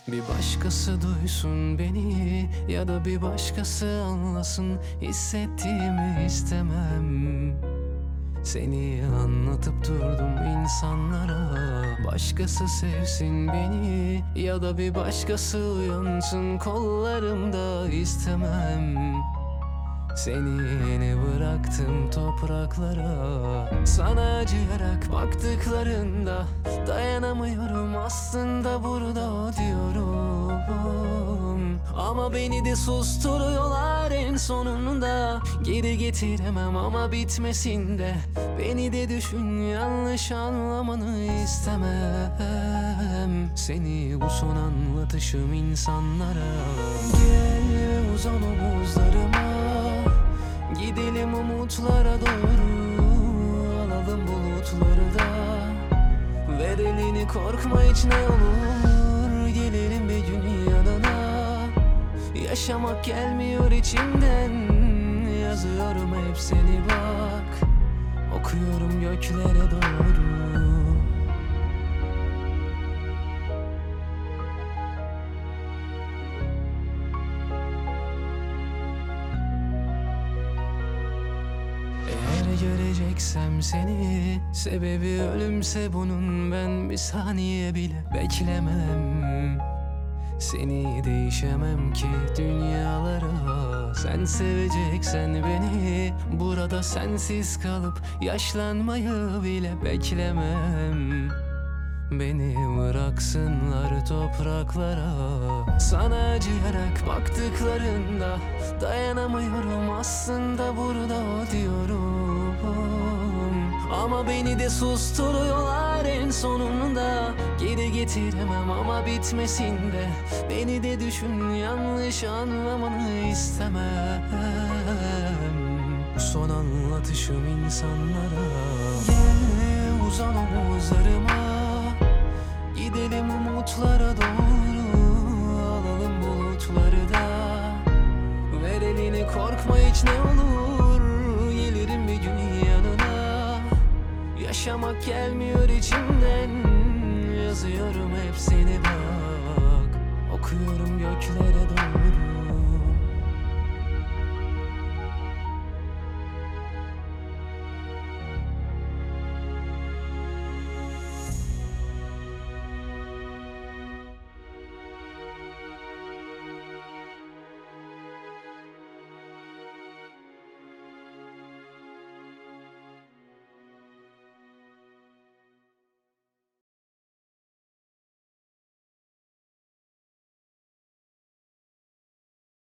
Bir başkası duysun beni, ya da bir başkası anlasın. Hissettiğimi istemem. Seni anlatıp durdum insanlara. Başkası sevsin beni, ya da bir başkası uyansın kollarımda, istemem. Seni yeni bıraktım topraklara. Sana acıyarak baktıklarında dayanamıyorum, aslında burada diyorum. Ama beni de susturuyorlar en sonunda. Geri getiremem ama bitmesin de. Beni de düşün, yanlış anlamanı istemem. Seni bu son anlatışım insanlara. Gel ve uzan omuzlarıma, gidelim umutlara doğru. Alalım bulutları da, ver elini, korkma hiç, ne olur. Gelelim bir gün yanına. Yaşamak gelmiyor içimden. Yazıyorum hep seni bak, okuyorum göklere doğru. Eğer göreceksem seni, sebebi ölümse bunun, ben bir saniye bile beklemem. Seni değişemem ki dünyalara. Sen seveceksen beni, burada sensiz kalıp yaşlanmayı bile beklemem. Beni bıraksınlar topraklara. Sana acıyarak baktıklarında dayanamıyorum, aslında burada diyorum. Ama beni de susturuyorlar en sonunda. Geri getiremem ama bitmesin de. Beni de düşün, yanlış anlamanı istemem. Bu son anlatışım insanlara. Gel uzan omuzlarıma, gidelim umutlara doğru. Alalım bulutları da, ver elini, korkma hiç, ne olur. Gelirim bir gün yanına. Yaşamak gelmiyor içimden. Yazıyorum hep seni bak, okuyorum göklere doğru.